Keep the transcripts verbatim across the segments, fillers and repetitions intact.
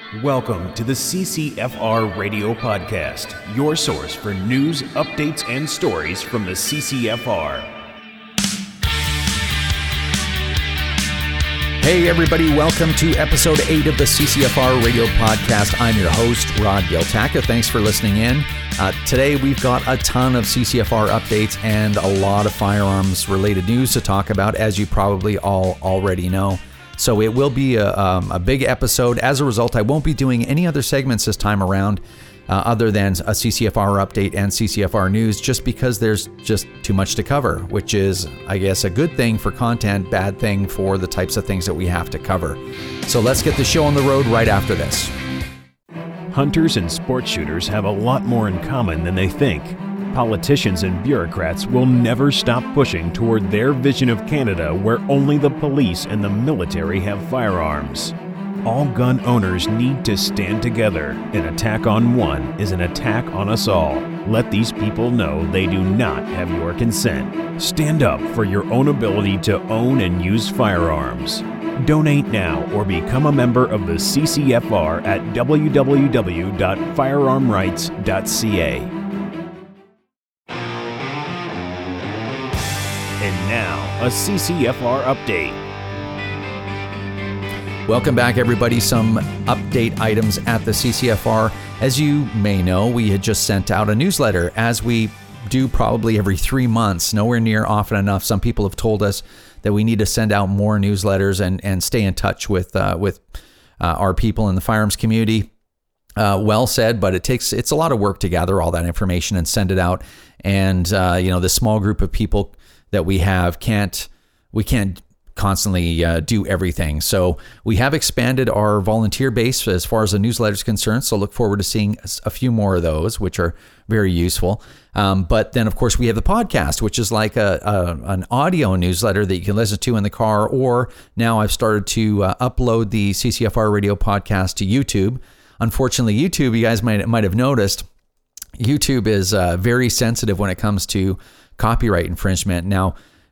Welcome to the C C F R Radio Podcast, your source for news, updates, and stories from the C C F R. Hey everybody, welcome to episode eight of the C C F R Radio Podcast. I'm your host, Rod Yeltaka. Thanks for listening in. Uh, today we've got a ton of C C F R updates and a lot of firearms related news to talk about, as you probably all already know. So it will be a, um, a big episode. As a result, I won't be doing any other segments this time around uh, other than a C C F R update and C C F R news, just because there's just too much to cover, which is, I guess, a good thing for content, bad thing for the types of things that we have to cover. So let's get the show on the road right after this. Hunters and sport shooters have a lot more in common than they think. Politicians and bureaucrats will never stop pushing toward their vision of Canada where only the police and the military have firearms. All gun owners need to stand together. An attack on one is an attack on us all. Let these people know they do not have your consent. Stand up for your own ability to own and use firearms. Donate now or become a member of the C C F R at w w w dot firearm rights dot c a. And now, a C C F R update. Welcome back, everybody. Some update items at the C C F R. As you may know, we had just sent out a newsletter, as we do probably every three months, nowhere near often enough. Some people have told us that we need to send out more newsletters and, and stay in touch with uh, with uh, our people in the firearms community. Uh, well said, but it takes it's a lot of work to gather all that information and send it out. And uh, you know, this small group of people that we have can't we can't constantly uh, do everything. So we have expanded our volunteer base as far as the newsletter is concerned. So look forward to seeing a few more of those, which are very useful. Um, but then, of course, we have the podcast, which is like a, a an audio newsletter that you can listen to in the car. Or now I've started to uh, upload the C C F R Radio Podcast to YouTube. Unfortunately, YouTube, you guys might might have noticed, YouTube is uh, very sensitive when it comes to copyright infringement. Now,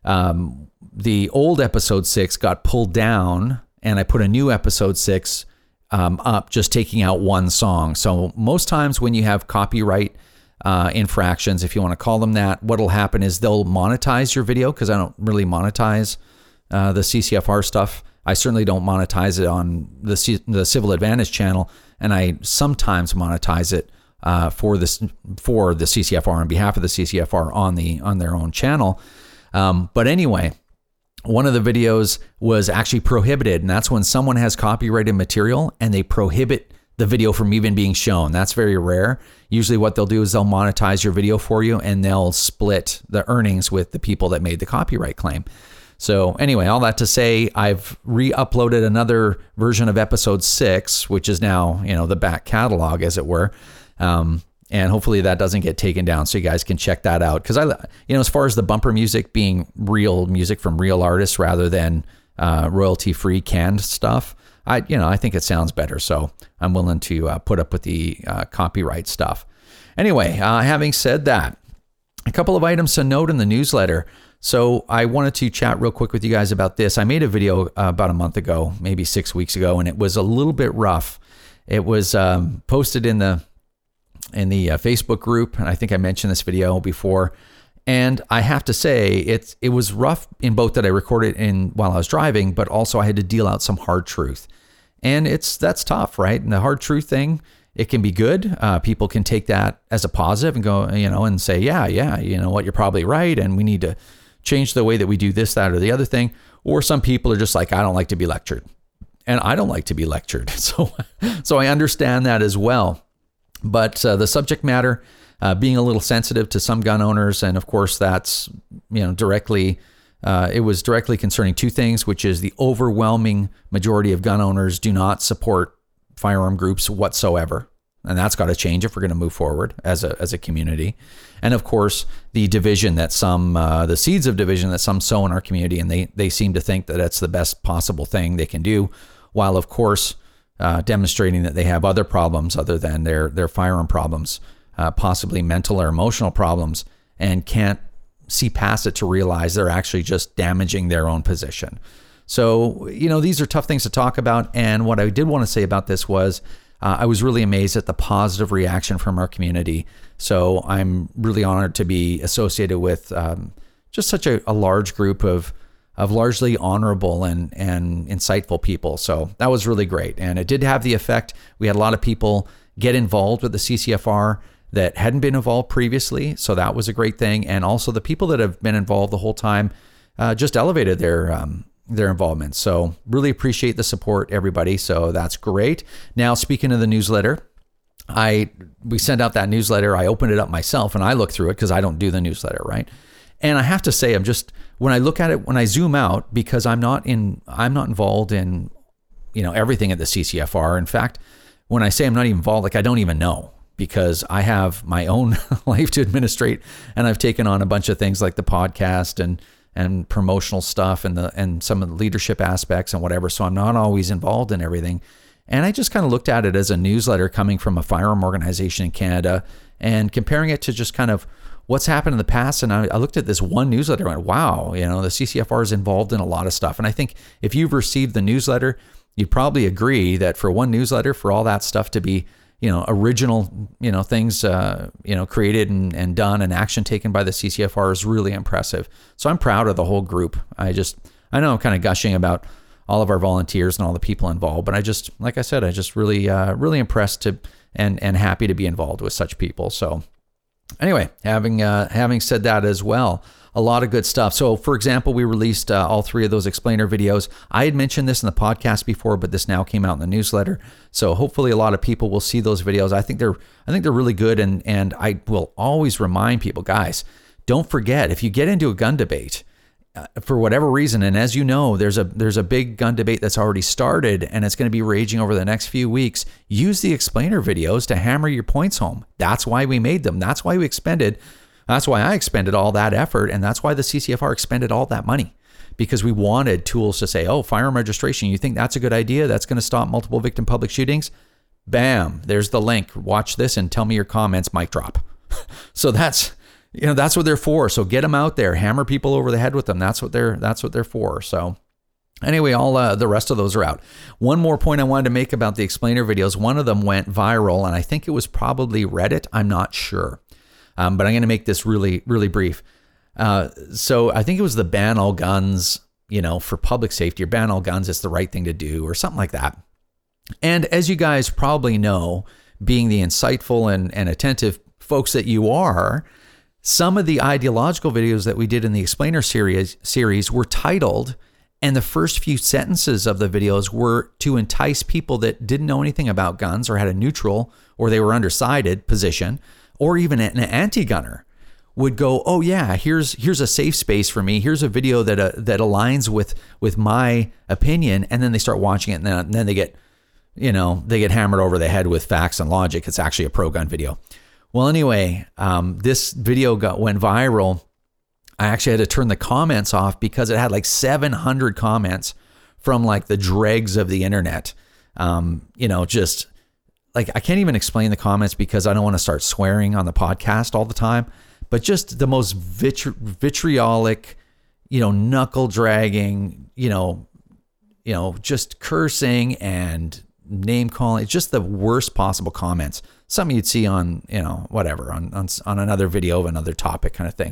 um, the old episode six got pulled down, and I put a new episode six um, up, just taking out one song. So most times when you have copyright uh, infractions, if you want to call them that, what'll happen is they'll monetize your video, because I don't really monetize uh, the C C F R stuff. I certainly don't monetize it on the C- the Civil Advantage channel, and I sometimes monetize it Uh, for this for the C C F R on behalf of the C C F R on the on their own channel. Um, but anyway, one of the videos was actually prohibited, and that's when someone has copyrighted material and they prohibit the video from even being shown. That's very rare. Usually what they'll do is they'll monetize your video for you, and they'll split the earnings with the people that made the copyright claim. So anyway, all that to say, I've re-uploaded another version of episode six, which is now, you know, the back catalog, as it were. Um, and hopefully that doesn't get taken down, so you guys can check that out. Because I, you know, as far as the bumper music being real music from real artists rather than uh, royalty-free canned stuff, I, you know, I think it sounds better. So I'm willing to uh, put up with the uh, copyright stuff. Anyway, uh, having said that, a couple of items to note in the newsletter. So I wanted to chat real quick with you guys about this. I made a video uh, about a month ago, maybe six weeks ago, and it was a little bit rough. It was um, posted in the in the uh, Facebook group, and I think I mentioned this video before. And I have to say, it's it was rough in both that I recorded in while I was driving, but also I had to deal out some hard truth. And it's that's tough, right? And the hard truth thing, it can be good. Uh, people can take that as a positive and go, you know, and say, yeah, yeah, you know what, you're probably right, and we need to change the way that we do this, that, or the other thing. Or some people are just like, I don't like to be lectured, and I don't like to be lectured. So, so I understand that as well. But uh, the subject matter uh, being a little sensitive to some gun owners, and of course that's, you know, directly, uh, it was directly concerning two things, which is the overwhelming majority of gun owners do not support firearm groups whatsoever. And that's got to change if we're going to move forward as a as a community. And of course, the division that some, uh, the seeds of division that some sow in our community, and they they seem to think that that's the best possible thing they can do, while of course, Uh, demonstrating that they have other problems other than their their firearm problems, uh, possibly mental or emotional problems, and can't see past it to realize they're actually just damaging their own position. So, you know, these are tough things to talk about. And what I did want to say about this was uh, I was really amazed at the positive reaction from our community. So I'm really honored to be associated with um, just such a, a large group of of largely honorable and, and insightful people. So that was really great. And it did have the effect. We had a lot of people get involved with the C C F R that hadn't been involved previously. So that was a great thing. And also the people that have been involved the whole time uh, just elevated their um, their involvement. So really appreciate the support, everybody. So that's great. Now, speaking of the newsletter, I we sent out that newsletter. I opened it up myself and I looked through it because I don't do the newsletter, right? And I have to say, I'm just, when I look at it, when I zoom out, because I'm not in, I'm not involved in, you know, everything at the C C F R. In fact, when I say I'm not even involved, like I don't even know, because I have my own life to administrate, and I've taken on a bunch of things like the podcast and and promotional stuff and the and some of the leadership aspects and whatever. So I'm not always involved in everything. And I just kind of looked at it as a newsletter coming from a firearm organization in Canada and comparing it to just kind of what's happened in the past. And I, I looked at this one newsletter and went, wow, you know, the C C F R is involved in a lot of stuff. And I think if you've received the newsletter, you'd probably agree that for one newsletter, for all that stuff to be, you know, original, you know, things, uh, you know, created and, and done and action taken by the C C F R is really impressive. So I'm proud of the whole group. I just, I know I'm kind of gushing about all of our volunteers and all the people involved, but I just, like I said, I just really, uh, really impressed to, and, and happy to be involved with such people. So anyway, having, uh, having said that as well, a lot of good stuff. So for example, we released uh, all three of those explainer videos. I had mentioned this in the podcast before, but this now came out in the newsletter. So hopefully a lot of people will see those videos. I think they're, I think they're really good. And, and I will always remind people, guys, don't forget, if you get into a gun debate, uh, for whatever reason, and as you know, there's a, there's a big gun debate that's already started and it's going to be raging over the next few weeks. Use the explainer videos to hammer your points home. That's why we made them. That's why we expended That's why I expended all that effort, and that's why the C C F R expended all that money, because we wanted tools to say, oh, firearm registration, you think that's a good idea? That's going to stop multiple victim public shootings? Bam, there's the link. Watch this and tell me your comments, mic drop. So that's, you know, that's what they're for. So get them out there, hammer people over the head with them. That's what they're, that's what they're for. So anyway, all uh, the rest of those are out. One more point I wanted to make about the explainer videos. One of them went viral, and I think it was probably Reddit. I'm not sure. Um, but I'm going to make this really, really brief. Uh, so I think it was the ban all guns, you know, for public safety, or ban all guns, it's the right thing to do, or something like that. And as you guys probably know, being the insightful and, and attentive folks that you are, some of the ideological videos that we did in the explainer series series were titled, and the first few sentences of the videos were to entice people that didn't know anything about guns or had a neutral, or they were undecided position, or even an anti-gunner would go, oh yeah, here's here's a safe space for me. Here's a video that uh, that aligns with with my opinion, and then they start watching it, and then, and then they get, you know, they get hammered over the head with facts and logic. It's actually a pro-gun video. Well, anyway, um, this video got went viral. I actually had to turn the comments off because it had like seven hundred comments from like the dregs of the internet. Um, you know, just. Like, I can't even explain the comments because I don't want to start swearing on the podcast all the time, but just the most vitri- vitriolic, you know, knuckle dragging, you know, you know, just cursing and name calling. It's just the worst possible comments. Something you'd see on, you know, whatever, on, on, on another video of another topic kind of thing.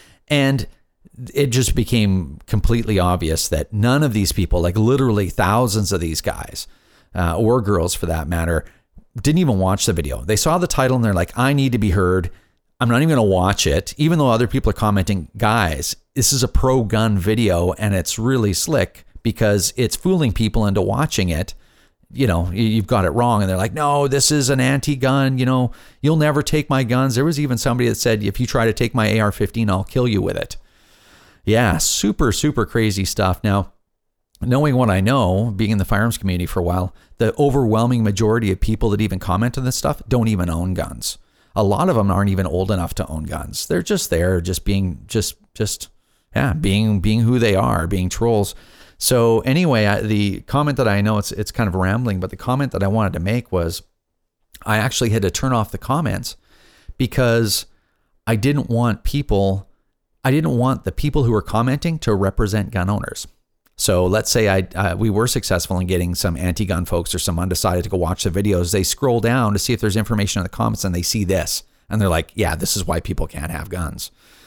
And it just became completely obvious that none of these people, like literally thousands of these guys, uh, or girls for that matter, didn't even watch the video. They saw the title and they're like, I need to be heard. I'm not even going to watch it, even though other people are commenting, guys, this is a pro-gun video and it's really slick because it's fooling people into watching it. You know, you've got it wrong. And they're like, no, this is an anti-gun. You know, you'll never take my guns. There was even somebody that said, if you try to take my A R fifteen, I'll kill you with it. Yeah, super, super crazy stuff. Now, knowing what I know, being in the firearms community for a while, the overwhelming majority of people that even comment on this stuff don't even own guns. A lot of them aren't even old enough to own guns. They're just there, just being, just, just, yeah, being, being who they are, being trolls. So anyway, I, the comment that I know it's, it's kind of rambling, but the comment that I wanted to make was I actually had to turn off the comments because I didn't want people, I didn't want the people who were commenting to represent gun owners. So let's say I uh, we were successful in getting some anti-gun folks or some undecided to go watch the videos. They scroll down to see if there's information in the comments, and they see this, and they're like, "Yeah, this is why people can't have guns."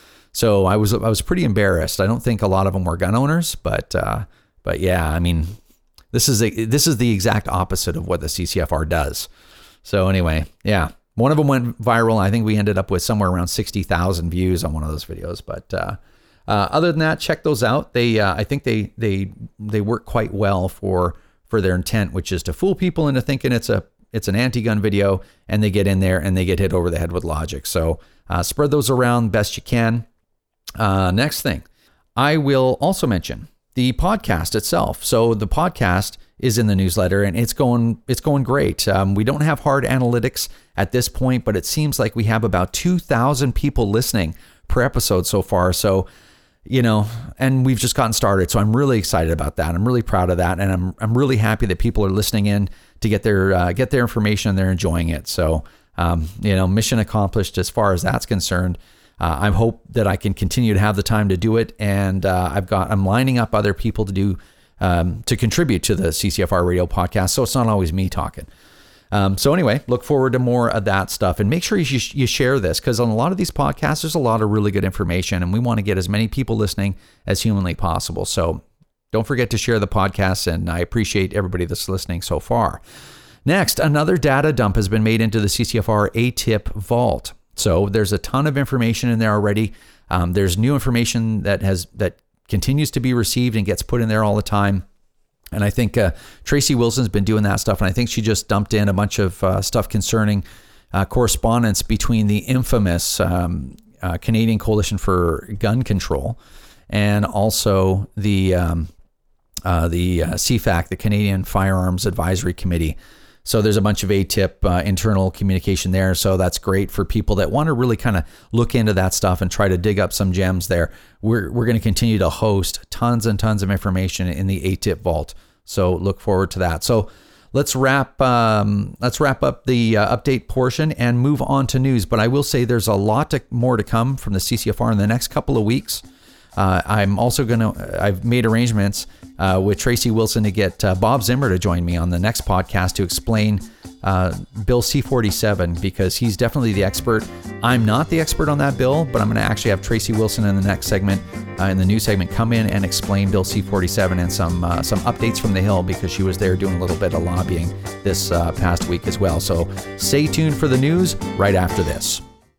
So I was I was pretty embarrassed. I don't think a lot of them were gun owners, but uh, but yeah, I mean, this is a, this is the exact opposite of what the C C F R does. So anyway, yeah, one of them went viral. I think we ended up with somewhere around sixty thousand views on one of those videos, but. Uh, Uh, other than that, check those out. They, uh, I think they they they work quite well for for their intent, which is to fool people into thinking it's a it's an anti-gun video, and they get in there and they get hit over the head with logic. So uh, spread those around best you can. Uh, next thing, I will also mention the podcast itself. So the podcast is in the newsletter, and it's going it's going great. Um, we don't have hard analytics at this point, but it seems like we have about two thousand people listening per episode so far. So. You know, and we've just gotten started. So I'm really excited about that. I'm really proud of that. And I'm I'm really happy that people are listening in to get their uh, get their information, and they're enjoying it. So, um, you know, mission accomplished as far as that's concerned. Uh, I hope that I can continue to have the time to do it. And uh, I've got I'm lining up other people to do um, to contribute to the C C F R Radio podcast. So it's not always me talking. Um, so anyway, look forward to more of that stuff, and make sure you, sh- you share this, because on a lot of these podcasts, there's a lot of really good information, and we want to get as many people listening as humanly possible. So don't forget to share the podcast, and I appreciate everybody that's listening so far. Next, another data dump has been made into the C C F R A T I P vault. So there's a ton of information in there already. Um, there's new information that has that continues to be received and gets put in there all the time. And I think uh, Tracy Wilson's been doing that stuff, and I think she just dumped in a bunch of uh, stuff concerning uh, correspondence between the infamous um, uh, Canadian Coalition for Gun Control and also the um, uh, the uh, C FAC, the Canadian Firearms Advisory Committee. So there's a bunch of A T I P uh, internal communication there. So that's great for people that want to really kind of look into that stuff and try to dig up some gems there. We're we're going to continue to host tons and tons of information in the A T I P vault. So look forward to that. So let's wrap um, let's wrap up the uh, update portion and move on to news. But I will say there's a lot to, more to come from the C C F R in the next couple of weeks. Uh, I'm also going to, I've made arrangements uh, with Tracy Wilson to get uh, Bob Zimmer to join me on the next podcast to explain uh, Bill C forty-seven, because he's definitely the expert. I'm not the expert on that bill, but I'm going to actually have Tracy Wilson in the next segment, uh, in the news segment, come in and explain Bill C forty-seven and some uh, some updates from the Hill, because she was there doing a little bit of lobbying this uh, past week as well. So stay tuned for the news right after this.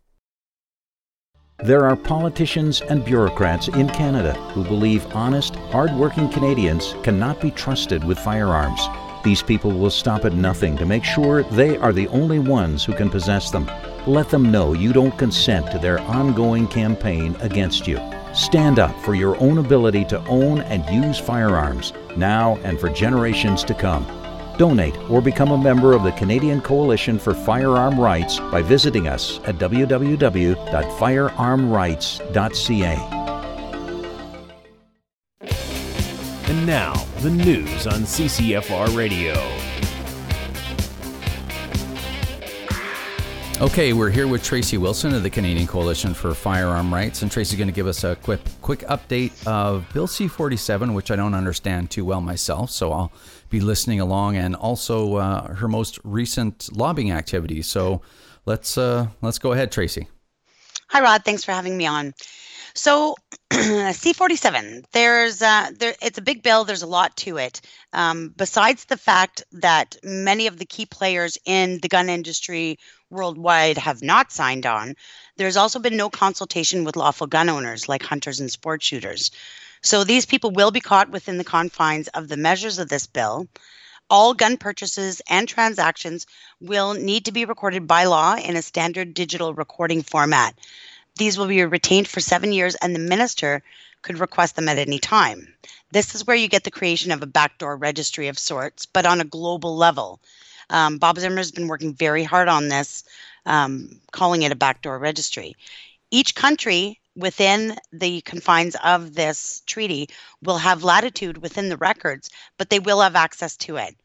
There are politicians and bureaucrats in Canada who believe honest, hard-working Canadians cannot be trusted with firearms. These people will stop at nothing to make sure they are the only ones who can possess them. Let them know you don't consent to their ongoing campaign against you. Stand up for your own ability to own and use firearms, now and for generations to come. Donate or become a member of the Canadian Coalition for Firearm Rights by visiting us at w w w dot firearm rights dot c a. And now, the news on C C F R Radio. Okay, we're here with Tracy Wilson of the Canadian Coalition for Firearm Rights, and Tracy's going to give us a quick quick update of Bill C forty-seven, which I don't understand too well myself, so I'll be listening along, and also uh, her most recent lobbying activities. So let's uh, let's go ahead, Tracy. Hi, Rod. Thanks for having me on. So C forty-seven, there's uh, there. It's a big bill. There's a lot to it. Um, besides the fact that many of the key players in the gun industry worldwide have not signed on, there's also been no consultation with lawful gun owners like hunters and sport shooters. So these people will be caught within the confines of the measures of this bill. All gun purchases and transactions will need to be recorded by law in a standard digital recording format. These will be retained for seven years, and the minister could request them at any time. This is where you get the creation of a backdoor registry of sorts, but on a global level. Um, Bob Zimmer has been working very hard on this, um, calling it a backdoor registry. Each country within the confines of this treaty will have latitude within the records, but they will have access to it.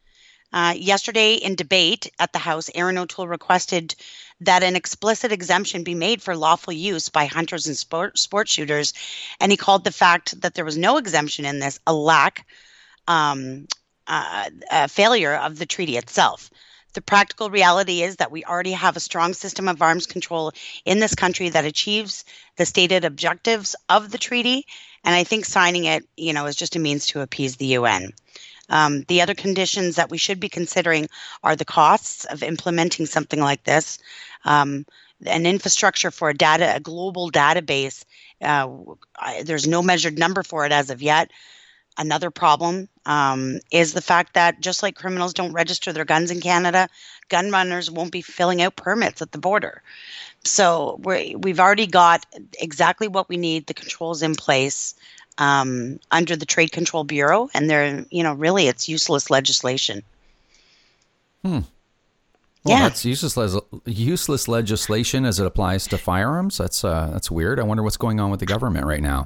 Uh, yesterday in debate at the House, Aaron O'Toole requested that an explicit exemption be made for lawful use by hunters and sport, sport shooters. And he called the fact that there was no exemption in this a lack, um, uh, a failure of the treaty itself. The practical reality is that we already have a strong system of arms control in this country that achieves the stated objectives of the treaty. And I think signing it, you know, is just a means to appease the U N. Um, the other conditions that we should be considering are the costs of implementing something like this, um, an infrastructure for a data, a global database. Uh, I, there's no measured number for it as of yet. Another problem um, is the fact that just like criminals don't register their guns in Canada, gun runners won't be filling out permits at the border. So we're, we've already got exactly what we need, the controls in place um, under the Trade Control Bureau, and they're, you know, really it's useless legislation. Hmm. Well, yeah. that's useless, le- useless legislation as it applies to firearms. That's uh, that's weird. I wonder what's going on with the government right now.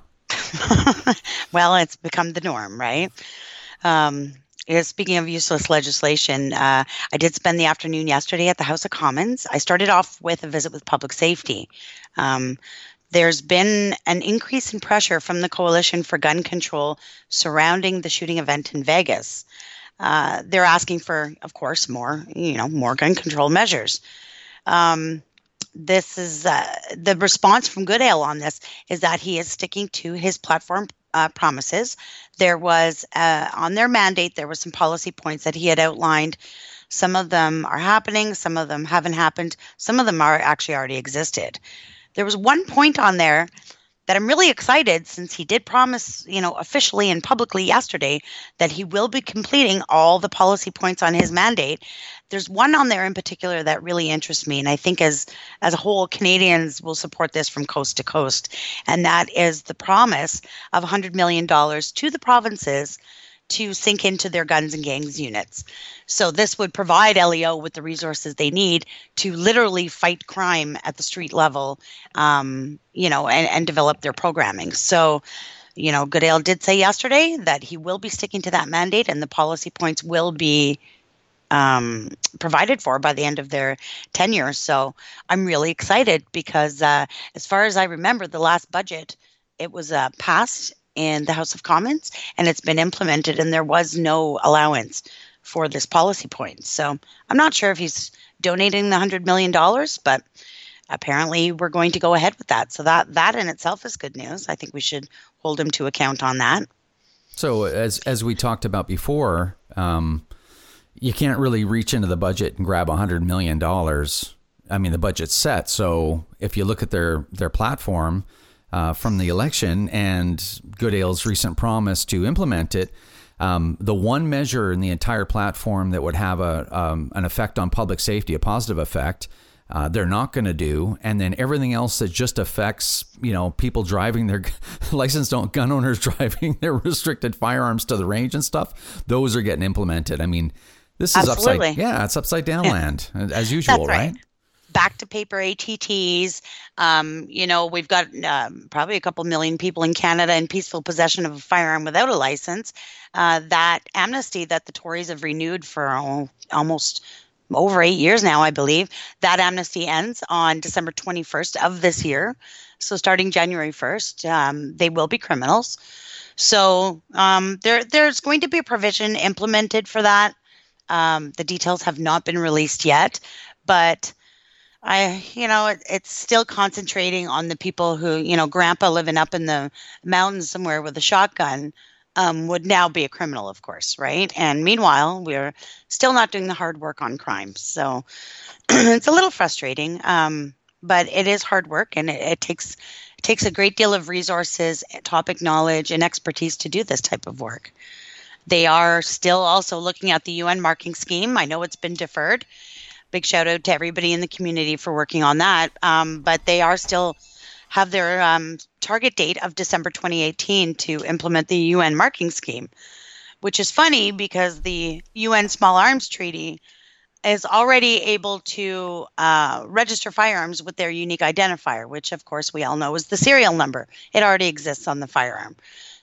Well, it's become the norm, right? Um, yeah, speaking of useless legislation, uh, I did spend the afternoon yesterday at the House of Commons. I started off with a visit with public safety. Um, there's been an increase in pressure from the Coalition for Gun Control surrounding the shooting event in Vegas. Uh, they're asking for, of course, more, you know, more gun control measures. Um, This is uh, the response from Goodale on this is that he is sticking to his platform uh, promises. There was uh, on their mandate, there were some policy points that he had outlined. Some of them are happening. Some of them haven't happened. Some of them are actually already existed. There was one point on there that I'm really excited, since he did promise, you know, officially and publicly yesterday that he will be completing all the policy points on his mandate. There's one on there in particular that really interests me, and I think as as a whole, Canadians will support this from coast to coast, and that is the promise of one hundred million dollars to the provinces to sink into their guns and gangs units. So this would provide L E O with the resources they need to literally fight crime at the street level, um, you know, and, and develop their programming. So, you know, Goodale did say yesterday that he will be sticking to that mandate, and the policy points will be um, provided for by the end of their tenure. So I'm really excited because uh, as far as I remember, the last budget, it was uh, passed in the House of Commons, and it's been implemented, and there was no allowance for this policy point. So I'm not sure if he's donating the one hundred million dollars, but apparently we're going to go ahead with that. So that that in itself is good news. I think we should hold him to account on that. So as as we talked about before, um, you can't really reach into the budget and grab one hundred million dollars. I mean, the budget's set. So if you look at their their platform, Uh, from the election and Goodale's recent promise to implement it, um, the one measure in the entire platform that would have a um, an effect on public safety, a positive effect, uh, they're not going to do. And then everything else that just affects, you know, people driving their licensed gun owners driving their restricted firearms to the range and stuff, those are getting implemented. I mean, this is Absolutely. upside, yeah, it's upside down land as usual, That's right? right? Back to paper A T Ts. Um, you know, we've got um, probably a couple million people in Canada in peaceful possession of a firearm without a license. Uh, that amnesty that the Tories have renewed for oh, almost over eight years now, I believe, that amnesty ends on December twenty-first of this year. So starting January first, um, they will be criminals. So um, there, there's going to be a provision implemented for that. Um, the details have not been released yet, but I, you know, it, it's still concentrating on the people who, you know, grandpa living up in the mountains somewhere with a shotgun um, would now be a criminal, of course, right? And meanwhile, we're still not doing the hard work on crime. So it's a little frustrating, um, but it is hard work, and it, it takes it takes a great deal of resources, topic knowledge, and expertise to do this type of work. They are still also looking at the U N marking scheme. I know it's been deferred. Big shout out to everybody in the community for working on that. Um, but they are still have their um, target date of December twenty eighteen to implement the U N marking scheme, which is funny because the U N Small Arms Treaty is already able to uh, register firearms with their unique identifier, which of course we all know is the serial number. It already exists on the firearm.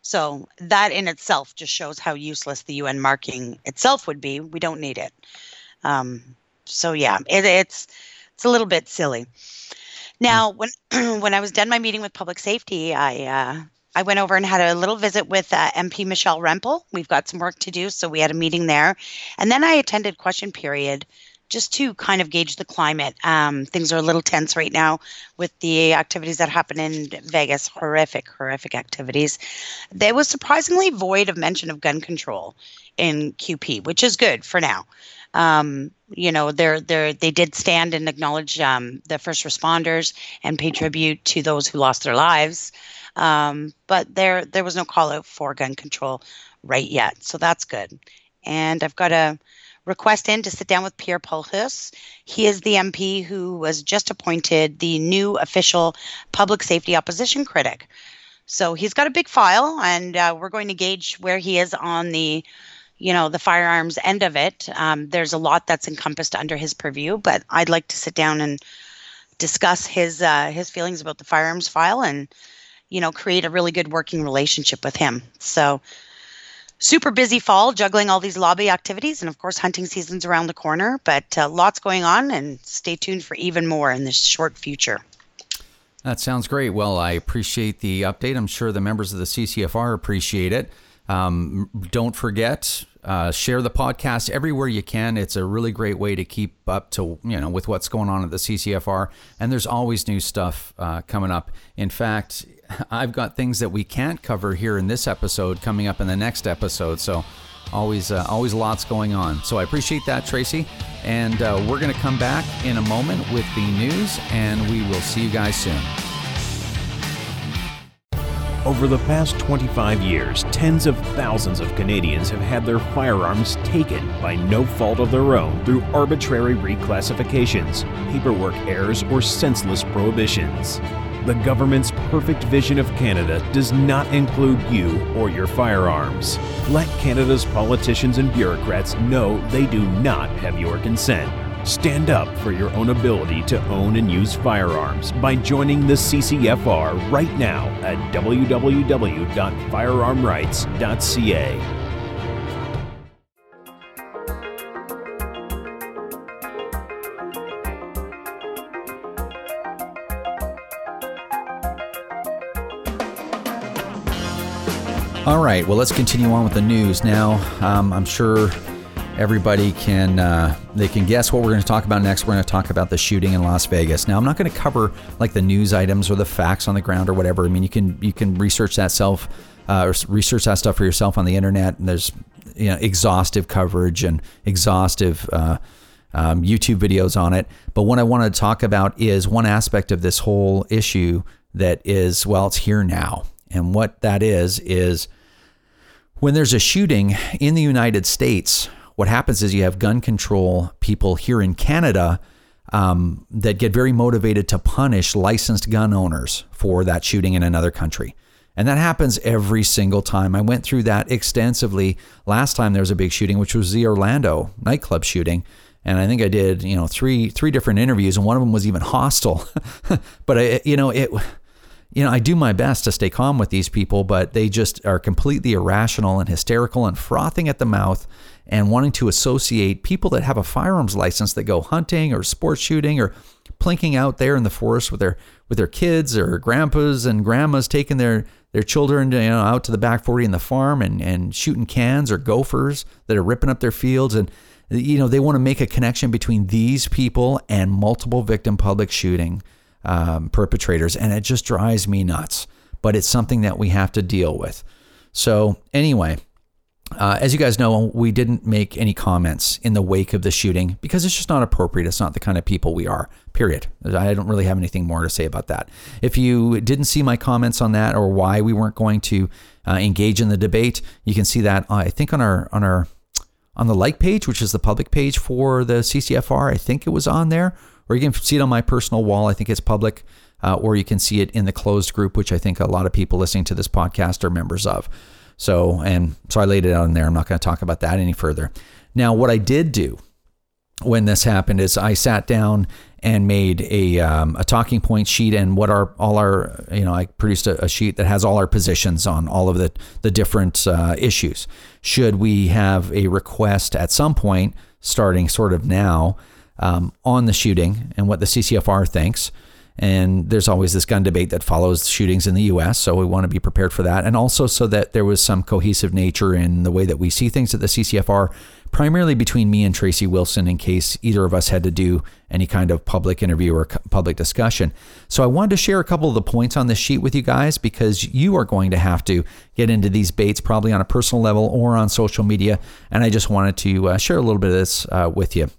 So that in itself just shows how useless the U N marking itself would be. We don't need it. Um, so yeah, it, it's it's a little bit silly. Now, when when I was done my meeting with public safety, I uh, I went over and had a little visit with uh, M P Michelle Rempel. We've got some work to do, so we had a meeting there. And then I attended question period just to kind of gauge the climate. Um, things are a little tense right now with the activities that happen in Vegas, horrific, horrific activities. There was surprisingly void of mention of gun control in Q P, which is good for now. Um, you know, they're, they're, they did stand and acknowledge um, the first responders and pay tribute to those who lost their lives. Um, but there there was no call out for gun control right yet. So that's good. And I've got a request in to sit down with Pierre Poilievre. He is the M P who was just appointed the new official public safety opposition critic. So he's got a big file, and uh, we're going to gauge where he is on the, you know, the firearms end of it. Um, there's a lot that's encompassed under his purview, but I'd like to sit down and discuss his uh, his feelings about the firearms file and, you know, create a really good working relationship with him. So super busy fall, juggling all these lobby activities. And of course, hunting season's around the corner, but uh, lots going on, and stay tuned for even more in the short future. That sounds great. Well, I appreciate the update. I'm sure the members of the C C F R appreciate it. Um, don't forget, uh, share the podcast everywhere you can. It's a really great way to keep up to, you know, with what's going on at the C C F R. And there's always new stuff uh, coming up. In fact, I've got things that we can't cover here in this episode coming up in the next episode. So always, uh, always lots going on. So I appreciate that, Tracy. And uh, we're going to come back in a moment with the news, and we will see you guys soon. Over the past twenty-five years, tens of thousands of Canadians have had their firearms taken by no fault of their own through arbitrary reclassifications, paperwork errors, or senseless prohibitions. The government's perfect vision of Canada does not include you or your firearms. Let Canada's politicians and bureaucrats know they do not have your consent. Stand up for your own ability to own and use firearms by joining the C C F R right now at w w w dot firearm rights dot c a. All right, well, let's continue on with the news now. Um, I'm sure everybody can uh, they can guess what we're going to talk about next. We're going to talk about the shooting in Las Vegas. Now, I'm not going to cover like the news items or the facts on the ground or whatever. I mean, you can you can research that self uh, or research that stuff for yourself on the internet. And there's, you know, exhaustive coverage and exhaustive uh, um, YouTube videos on it. But what I want to talk about is one aspect of this whole issue that is, well, it's here now. And what that is, is when there's a shooting in the United States, what happens is you have gun control people here in Canada um, that get very motivated to punish licensed gun owners for that shooting in another country. And that happens every single time. I went through that extensively last time there was a big shooting, which was the Orlando nightclub shooting. And I think I did, you know, three three different interviews, and one of them was even hostile. But, I, you know, it... You know, I do my best to stay calm with these people, but they just are completely irrational and hysterical and frothing at the mouth and wanting to associate people that have a firearms license that go hunting or sports shooting or plinking out there in the forest with their with their kids or grandpas and grandmas taking their, their children to, you know, out to the back forty in the farm and, and shooting cans or gophers that are ripping up their fields. And, you know, they want to make a connection between these people and multiple victim public shooting Um, perpetrators, and it just drives me nuts. But it's something that we have to deal with. So anyway, uh, as you guys know, we didn't make any comments in the wake of the shooting because it's just not appropriate. It's not the kind of people we are, period. I don't really have anything more to say about that. If you didn't see my comments on that or why we weren't going to uh, engage in the debate, you can see that uh, I think on our on our on the like page, which is the public page for the C C F R. I think it was on there. Or you can see it on my personal wall. I think it's public. Uh, or you can see it in the closed group, which I think a lot of people listening to this podcast are members of. So, and so I laid it out in there. I'm not going to talk about that any further. Now, what I did do when this happened is I sat down and made a um, a talking point sheet and what our all our you know I produced a, a sheet that has all our positions on all of the the different uh, issues. Should we have a request at some point, starting sort of now, um, on the shooting and what the C C F R thinks? And there's always this gun debate that follows shootings in the U S, so we want to be prepared for that. And also so that there was some cohesive nature in the way that we see things at the C C F R, primarily between me and Tracy Wilson, in case either of us had to do any kind of public interview or public discussion. So I wanted to share a couple of the points on this sheet with you guys, because you are going to have to get into these baits probably on a personal level or on social media. And I just wanted to uh, share a little bit of this uh, with you.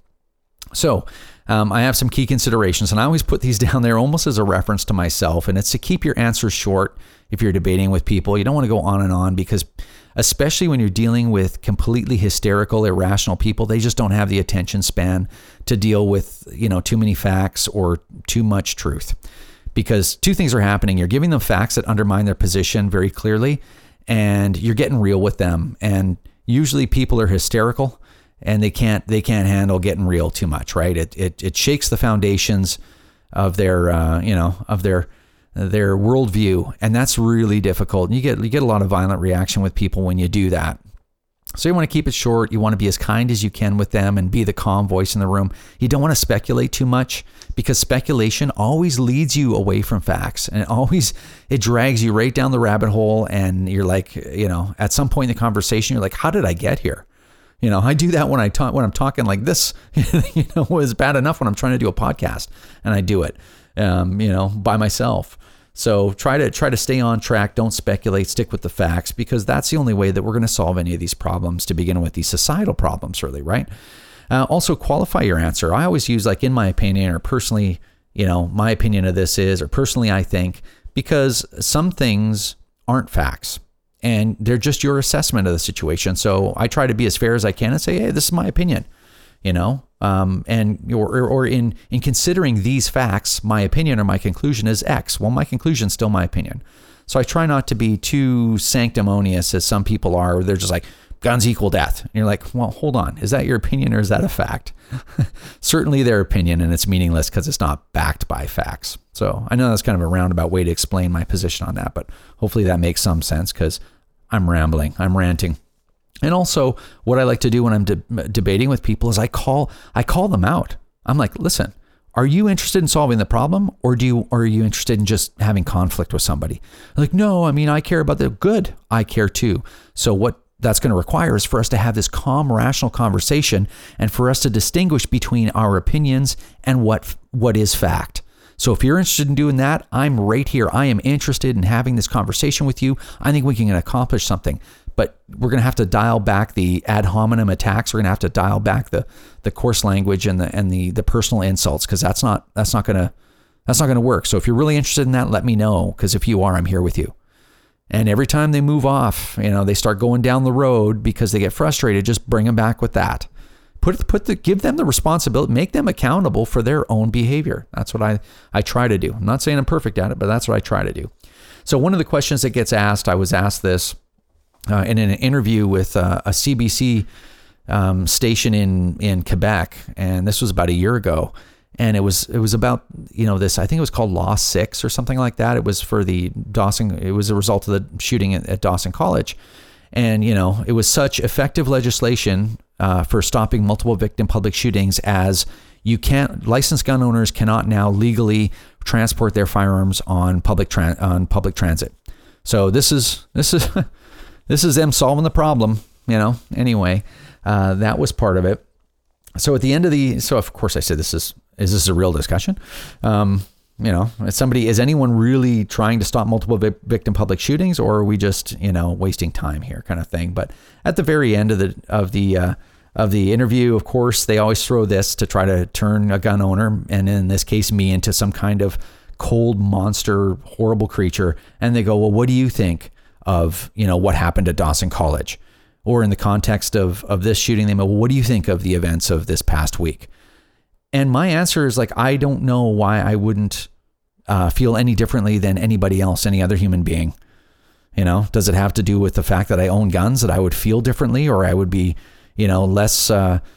So Um, I have some key considerations, and I always put these down there almost as a reference to myself, and it's to keep your answers short if you're debating with people. You don't want to go on and on, because especially when you're dealing with completely hysterical, irrational people, they just don't have the attention span to deal with, you know, too many facts or too much truth. Because two things are happening. You're giving them facts that undermine their position very clearly, and you're getting real with them. And usually people are hysterical, and they can't they can't handle getting real too much, right? It it it shakes the foundations of their uh, you know of their their worldview, and that's really difficult. And you get you get a lot of violent reaction with people when you do that. So you want to keep it short. You want to be as kind as you can with them and be the calm voice in the room. You don't want to speculate too much, because speculation always leads you away from facts, and it always it drags you right down the rabbit hole. And you're like, you know, at some point in the conversation, you're like, how did I get here? You know, I do that when I talk, when I'm talking like this, you know, it's bad enough when I'm trying to do a podcast, and I do it, um, you know, by myself. So try to try to stay on track. Don't speculate, stick with the facts, because that's the only way that we're going to solve any of these problems to begin with, these societal problems, really, right? Uh, also, qualify your answer. I always use like, in my opinion, or personally, you know, my opinion of this is, or personally, I think, because some things aren't facts, and they're just your assessment of the situation. So I try to be as fair as I can and say, hey, this is my opinion, you know, um, and or, or in, in considering these facts, my opinion or my conclusion is X. Well, my conclusion is still my opinion. So I try not to be too sanctimonious as some people are, where they're just like, guns equal death. And you're like, well, hold on. Is that your opinion, or is that a fact? Certainly their opinion, and it's meaningless because it's not backed by facts. So I know that's kind of a roundabout way to explain my position on that, but hopefully that makes some sense, because I'm rambling, I'm ranting. And also, what I like to do when I'm de- debating with people is I call I call them out. I'm like, listen, are you interested in solving the problem, or do you or are you interested in just having conflict with somebody? They're like, no, I mean, I care about the good. I care too. So what that's going to require is for us to have this calm, rational conversation, and for us to distinguish between our opinions and what what is fact. So if you're interested in doing that, I'm right here. I am interested in having this conversation with you. I think we can accomplish something. But we're going to have to dial back the ad hominem attacks. We're going to have to dial back the the coarse language and the and the the personal insults, because that's not that's not going to that's not going to work. So if you're really interested in that, let me know, because if you are, I'm here with you. And every time they move off, you know, they start going down the road because they get frustrated, just bring them back with that. Put put the give them the responsibility, make them accountable for their own behavior. That's what I I try to do. I'm not saying I'm perfect at it, but that's what I try to do. So one of the questions that gets asked, I was asked this Uh, in an interview with uh, a C B C um, station in, in Quebec, and this was about a year ago, and it was it was about, you know, this, I think it was called Law six or something like that. It was for the Dawson, it was a result of the shooting at, at Dawson College, and, you know, it was such effective legislation uh, for stopping multiple victim public shootings as you can't, licensed gun owners cannot now legally transport their firearms on public tran- on public transit. So this is this is. This is them solving the problem, you know. Anyway, uh, that was part of it. So at the end of the, so of course I said, this is, is this a real discussion? Um, you know, is somebody, is anyone really trying to stop multiple vi- victim public shootings, or are we just, you know, wasting time here, kind of thing? But at the very end of the, of the, uh, of the interview, of course, they always throw this to try to turn a gun owner, and in this case, me, into some kind of cold monster, horrible creature. And they go, well, what do you think of, you know, what happened at Dawson College? Or in the context of, of this shooting, they go, well, what do you think of the events of this past week? And my answer is like, I don't know why I wouldn't uh, feel any differently than anybody else, any other human being. You know, does it have to do with the fact that I own guns that I would feel differently, or I would be, you know, less, uh,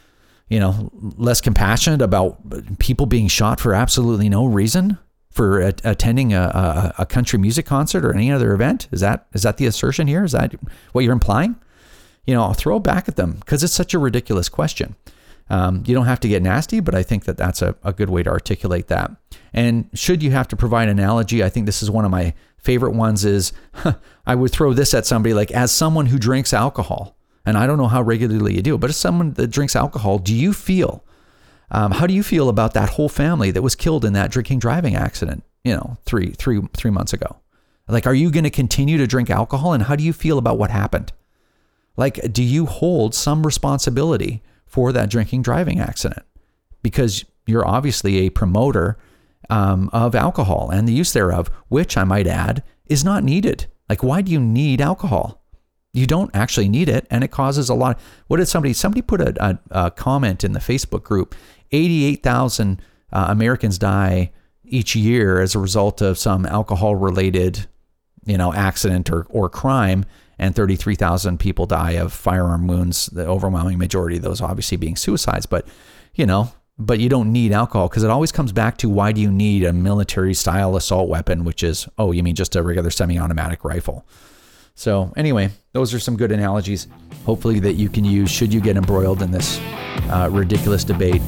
you know, less compassionate about people being shot for absolutely no reason for a, attending a, a, a country music concert or any other event? Is that is that the assertion here? Is that what you're implying? You know, I'll throw it back at them because it's such a ridiculous question. Um, you don't have to get nasty, but I think that that's a, a good way to articulate that. And should you have to provide an analogy, I think this is one of my favorite ones is, huh, I would throw this at somebody like, as someone who drinks alcohol, and I don't know how regularly you do, but as someone that drinks alcohol, do you feel, um, how do you feel about that whole family that was killed in that drinking driving accident, you know, three, three, three months ago? Like, are you going to continue to drink alcohol? And how do you feel about what happened? Like, do you hold some responsibility for that drinking driving accident? Because you're obviously a promoter um, of alcohol and the use thereof, which I might add is not needed. Like, why do you need alcohol? You don't actually need it, and it causes a lot. What did somebody, somebody put a, a, a comment in the Facebook group, eighty-eight thousand uh, Americans die each year as a result of some alcohol-related, you know, accident or, or crime, and thirty-three thousand people die of firearm wounds, the overwhelming majority of those obviously being suicides. But, you know, but you don't need alcohol, because it always comes back to, why do you need a military-style assault weapon, which is, oh, you mean just a regular semi-automatic rifle? So anyway, those are some good analogies, hopefully, that you can use should you get embroiled in this uh, ridiculous debate.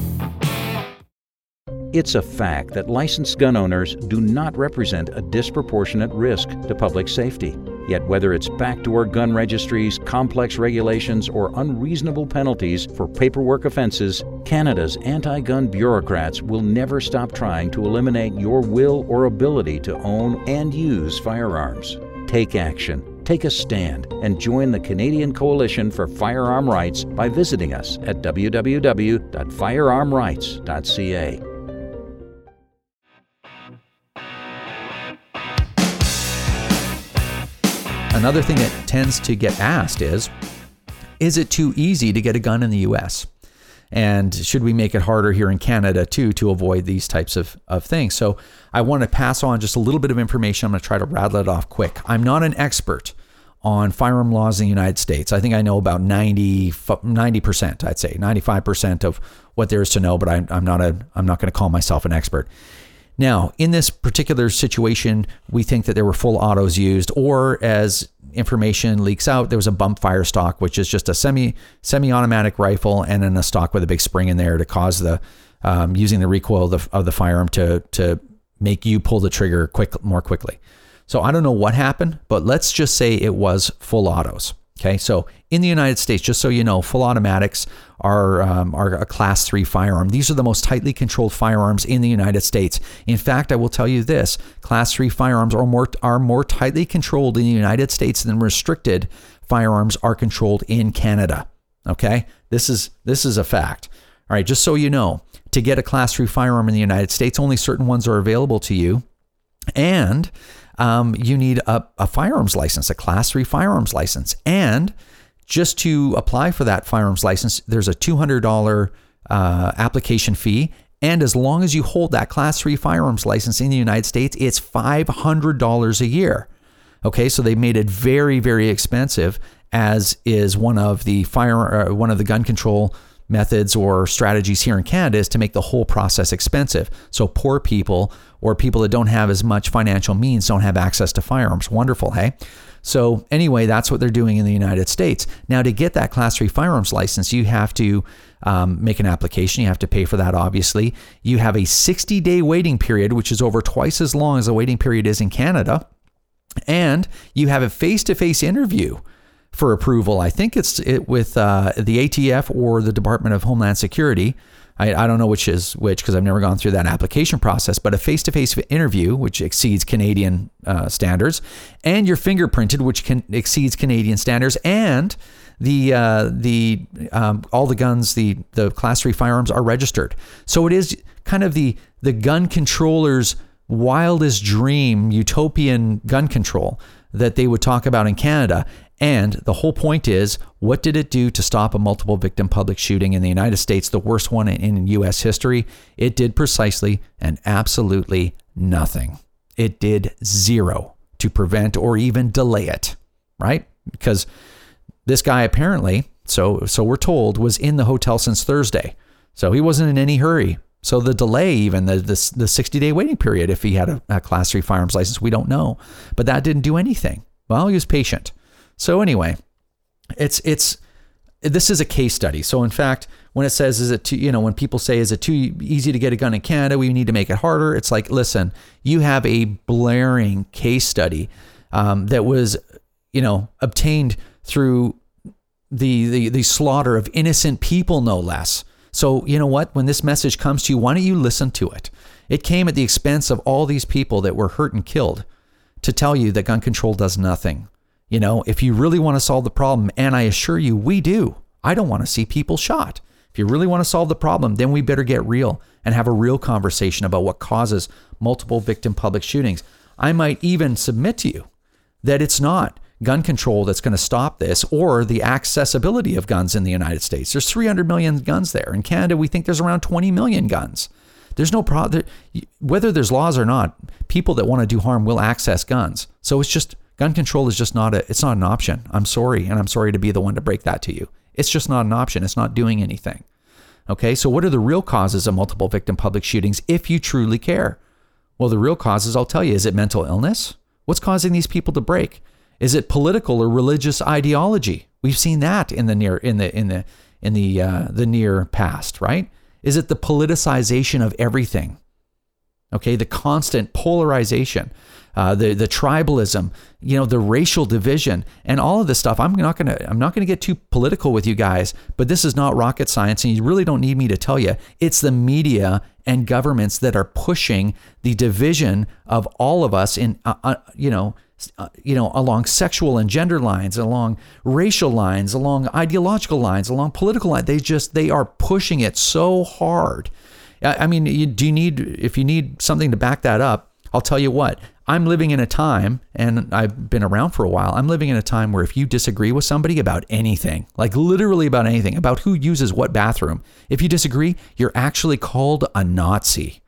It's a fact that licensed gun owners do not represent a disproportionate risk to public safety. Yet whether it's backdoor gun registries, complex regulations, or unreasonable penalties for paperwork offenses, Canada's anti-gun bureaucrats will never stop trying to eliminate your will or ability to own and use firearms. Take action. Take a stand and join the Canadian Coalition for Firearm Rights by visiting us at w w w dot firearm rights dot c a. Another thing that tends to get asked is, is it too easy to get a gun in the U S? And should we make it harder here in Canada too to avoid these types of, of things? So I want to pass on just a little bit of information. I'm going to try to rattle it off quick. I'm not an expert on firearm laws in the United States. I think I know about ninety, ninety percent, I'd say ninety-five percent of what there is to know, but I, I'm not a, I'm not going to call myself an expert. Now, in this particular situation, we think that there were full autos used, or as information leaks out, there was a bump fire stock, which is just a semi semi-automatic rifle and then a stock with a big spring in there to cause the um, using the recoil of the, of the firearm to to make you pull the trigger quick more quickly. So I don't know what happened, but let's just say it was full autos. Okay, so in the United States, just so you know, full automatics are um, are a class three firearm. These are the most tightly controlled firearms in the United States. In fact, I will tell you this: class three firearms are more are more tightly controlled in the United States than restricted firearms are controlled in Canada. Okay, this is this is a fact. All right, just so you know, to get a class three firearm in the United States, only certain ones are available to you, and Um, you need a, a firearms license, a class three firearms license. And just to apply for that firearms license, there's a two hundred dollars uh, application fee. And as long as you hold that class three firearms license in the United States, it's five hundred dollars a year. Okay, so they made it very, very expensive, as is one of the fire, uh, one of the gun control methods or strategies here in Canada, is to make the whole process expensive. So poor people or people that don't have as much financial means don't have access to firearms. Wonderful, hey? So anyway, that's what they're doing in the United States. Now, to get that class three firearms license, you have to um, make an application. You have to pay for that, obviously. You have a sixty-day waiting period, which is over twice as long as the waiting period is in Canada. And you have a face-to-face interview for approval. I think it's it with uh, the A T F or the Department of Homeland Security. I, I don't know which is which, because I've never gone through that application process, but a face-to-face interview, which exceeds Canadian uh, standards, and you're fingerprinted, which can exceeds Canadian standards, and the uh, the um, all the guns, the the class three firearms are registered. So it is kind of the the gun controller's wildest dream, utopian gun control that they would talk about in Canada. And the whole point is, what did it do to stop a multiple victim public shooting in the United States, the worst one in U S history? It did precisely and absolutely nothing. It did zero to prevent or even delay it, right? Because this guy apparently, so so we're told, was in the hotel since Thursday. So he wasn't in any hurry. So the delay, even the the, the sixty-day waiting period, if he had a, a Class three firearms license, we don't know. But that didn't do anything. Well, he was patient. So anyway, it's it's this is a case study. So in fact, when it says, is it too, you know, when people say, is it too easy to get a gun in Canada? We need to make it harder. It's like, listen, you have a blaring case study um, that was, you know, obtained through the, the the slaughter of innocent people, no less. So you know what? When this message comes to you, why don't you listen to it? It came at the expense of all these people that were hurt and killed to tell you that gun control does nothing. You know, if you really want to solve the problem, and I assure you, we do. I don't want to see people shot. If you really want to solve the problem, then we better get real and have a real conversation about what causes multiple victim public shootings. I might even submit to you that it's not gun control that's going to stop this, or the accessibility of guns in the United States. There's three hundred million guns there. In Canada, we think there's around twenty million guns. There's no problem. Whether there's laws or not, people that want to do harm will access guns. So it's just, gun control is just not a, it's not an option. I'm sorry. And I'm sorry to be the one to break that to you. It's just not an option. It's not doing anything. Okay. So what are the real causes of multiple victim public shootings if you truly care? Well, the real causes, I'll tell you, is it mental illness? What's causing these people to break? Is it political or religious ideology? We've seen that in the near, in the, in the, in the, uh, the near past, right? Is it the politicization of everything? Okay. The constant polarization. Uh, the the tribalism, you know, the racial division, and all of this stuff. I'm not gonna I'm not gonna get too political with you guys, but this is not rocket science, and you really don't need me to tell you. It's the media and governments that are pushing the division of all of us in, uh, uh, you know, uh, you know, along sexual and gender lines, along racial lines, along ideological lines, along political lines. They just they are pushing it so hard. I, I mean, you, do you need if you need something to back that up? I'll tell you what. I'm living in a time, and I've been around for a while, I'm living in a time where if you disagree with somebody about anything, like literally about anything, about who uses what bathroom, if you disagree, you're actually called a Nazi.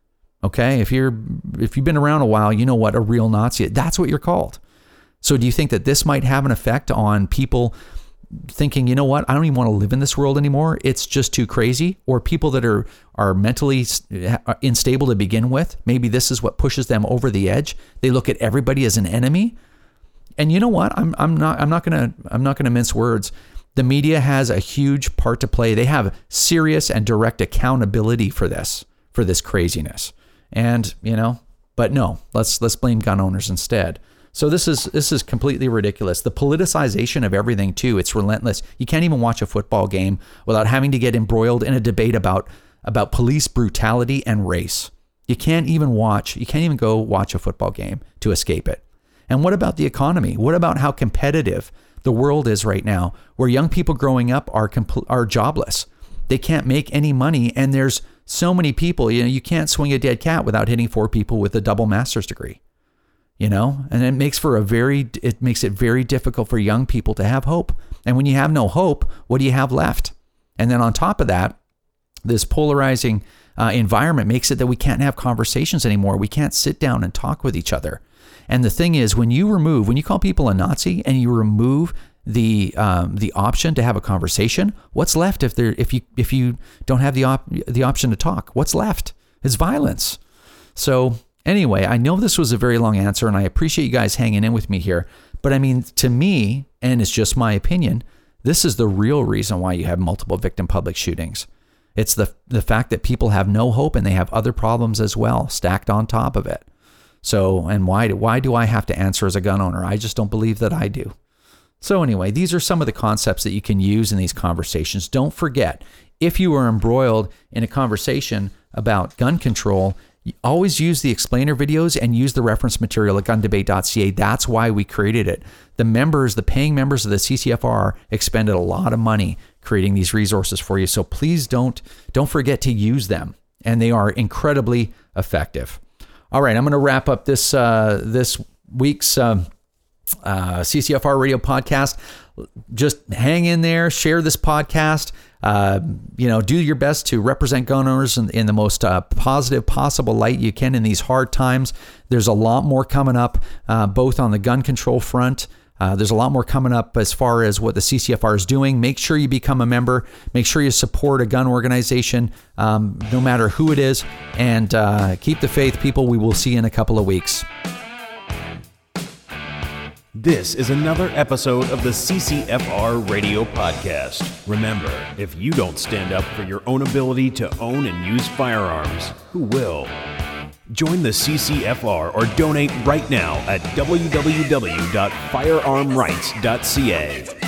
Okay? If you're, if you've been around a while, you know what a real Nazi is. That's what you're called. So do you think that this might have an effect on people thinking, you know what, I don't even want to live in this world anymore. It's just too crazy. Or people that are, are mentally unstable to begin with. Maybe this is what pushes them over the edge. They look at everybody as an enemy. And you know what? I'm, I'm not, I'm not going to, I'm not going to mince words. The media has a huge part to play. They have serious and direct accountability for this, for this craziness. And, you know, but no, let's, let's blame gun owners instead. So this is this is completely ridiculous. The politicization of everything too, it's relentless. You can't even watch a football game without having to get embroiled in a debate about about police brutality and race. You can't even watch, you can't even go watch a football game to escape it. And what about the economy? What about how competitive the world is right now, where young people growing up are compl- are jobless. They can't make any money, and there's so many people, you know, you can't swing a dead cat without hitting four people with a double master's degree. You know, and it makes for a very, it makes it very difficult for young people to have hope. And when you have no hope, what do you have left? And then on top of that, this polarizing uh, environment makes it that we can't have conversations anymore. We can't sit down and talk with each other. And the thing is, when you remove, when you call people a Nazi and you remove the um, the option to have a conversation, what's left if there if you if you don't have the op- the option to talk? What's left? It's violence. So. Anyway, I know this was a very long answer, and I appreciate you guys hanging in with me here. But I mean, to me, and it's just my opinion, this is the real reason why you have multiple victim public shootings. It's the the fact that people have no hope and they have other problems as well stacked on top of it. So, and why do, why do I have to answer as a gun owner? I just don't believe that I do. So anyway, these are some of the concepts that you can use in these conversations. Don't forget, if you are embroiled in a conversation about gun control, always use the explainer videos and use the reference material at gun debate dot c a. That's why we created it. The members, the paying members of the C C F R expended a lot of money creating these resources for you. So please don't, don't forget to use them. And they are incredibly effective. All right, I'm going to wrap up this, uh, this week's um, uh, C C F R radio podcast. Just hang in there, share this podcast. Uh, you know, do your best to represent gun owners in, in the most uh, positive possible light you can in these hard times. There's a lot more coming up, uh, both on the gun control front, Uh, there's a lot more coming up as far as what the C C F R is doing. Make sure you become a member. Make sure you support a gun organization, um, no matter who it is. And uh, keep the faith, people. We will see you in a couple of weeks. This is another episode of the C C F R Radio Podcast. Remember, if you don't stand up for your own ability to own and use firearms, who will? Join the C C F R or donate right now at w w w dot firearm rights dot c a.